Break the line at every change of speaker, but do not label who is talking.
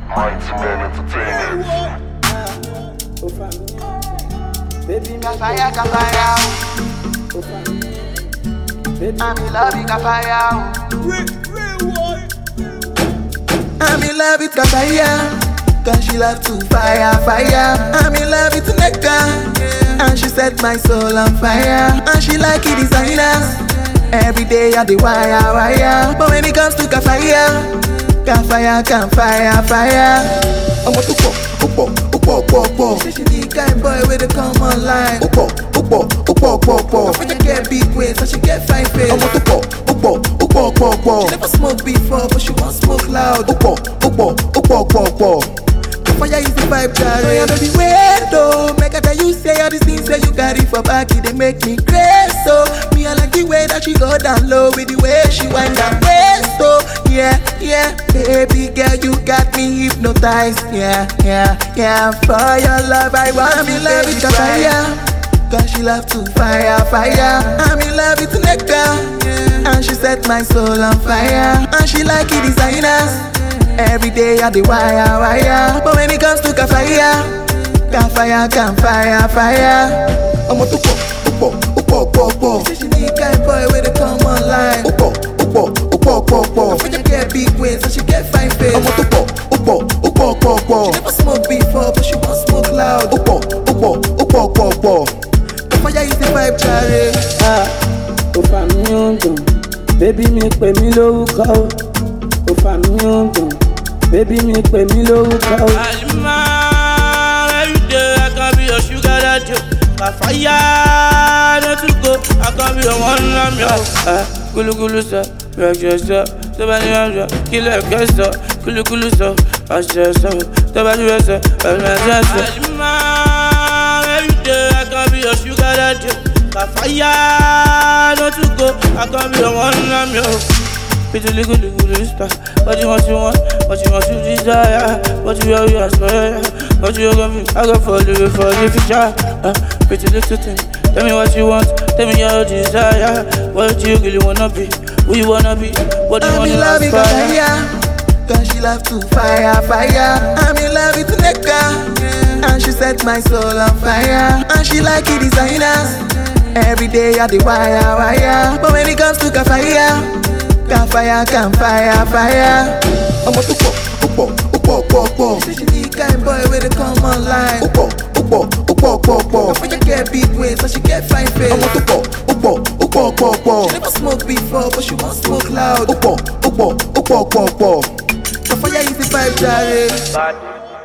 Mighty Men Entertainment.
Baby, Kafaya, Kafaya. I'm in love with Kafaya. I'm in love with Kafaya. Cause she love to fire. I'm in love with Neka. And she set my soul on fire. And she like it designers. Every day I the wire. But when it comes to Kafaya, can fire. I want to pop. Say she the kind boy with the come online. Kafaya get big waist, so she get fine face. I want to pop. She never smoked before, but she want smoke loud. Kafaya is the vibe, Jare. I know the way though. Make her tell you say all these things that you got it for back, it they make me crazy. So me I like the way that she go down low with the way she wind down waist. So yeah, baby girl, you got me hypnotized. Yeah. For your love, I want me love with Kafaya. Cause she love to fire. I'm in love with Neka. And she set my soul on fire. And she like it designers. Every day I the wire. But when it comes to Kafaya, can fire. I'm on to pop. Say she the kind boy with the come online. Kafaya get big waist, so she get fine face. I'm on to pop. She never smoked before, but she want smoke loud. Kafaya is the vibe, Jare.
Baby mi pè mí lórúkọ o, ó fà mí yọ̀ngàn. Baby mi pè mí lórúkọ o.
Alima, every day I can be your sugar daddy. Kafaya, not to go, I can be your one lamb. Kulu sir, breakfast sir, somebody else, kill a guest sir. Kulu sir, pastor sir, somebody else, Alima, every day I can be your sugar daddy. Kafaya, not to go, I can be your one lamb. Pretty little star, what you want, what you desire, what you aspire, what you got me, I got for the future. Pretty little thing, tell me what you want, tell me your desire, what you really wanna be, who you wanna be, what do you wanna aspire.
Cause she love to fire. I'm in love with Neka. And she set my soul on fire. And she like it designers. Every day I the wire. But when it comes to Kafaya, can fire. I'm on to pop. Say she the kind boy with the come online. Kafaya get big waist, so she get fine face. I'm on to pop. She never smoked before, but she want smoke loud. Kafaya is the vibe, Jare.